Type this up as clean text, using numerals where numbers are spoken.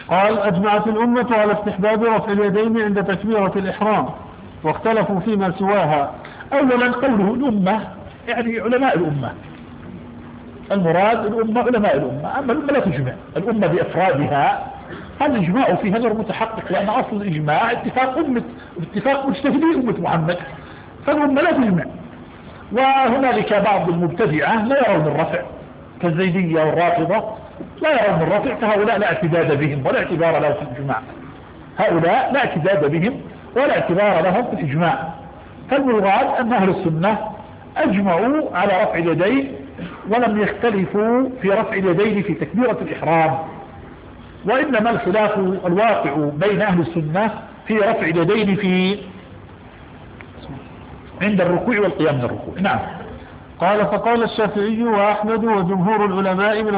قال أجمعت الأمة على استحباب رفع اليدين عند تكبيرة الإحرام، واختلفوا فيما سواها. أولا قوله الأمة يعني علماء الأمة، المراد الأمة علماء الأمة، أما الأمة لا تجمع. الأمة بأفرادها الإجماع فيها غير متحقق، لأن أصل الإجماع اتفاق مجتهدي أمة محمد، فالأمة لا تجمع. وهنالك بعض المبتدعة لا يرون الرفع كالزيدية والرافضة، لا يرون الرفع، فهؤلاء لا اعتداد بهم ولا اعتبار لهم في الإجماع. هؤلاء لا اعتداد بهم ولا اعتبار لهم في الإجماع. فالمراد أن أهل السنة أجمعوا على رفع اليدين، ولم يختلفوا في رفع اليدين في تكبيرة الإحرام، وإنما الخلاف الواقع بين أهل السنة في رفع اليدين في عند الركوع والقيام من الركوع. نعم. قال فقال الشافعي وأحمد وجمهور العلماء من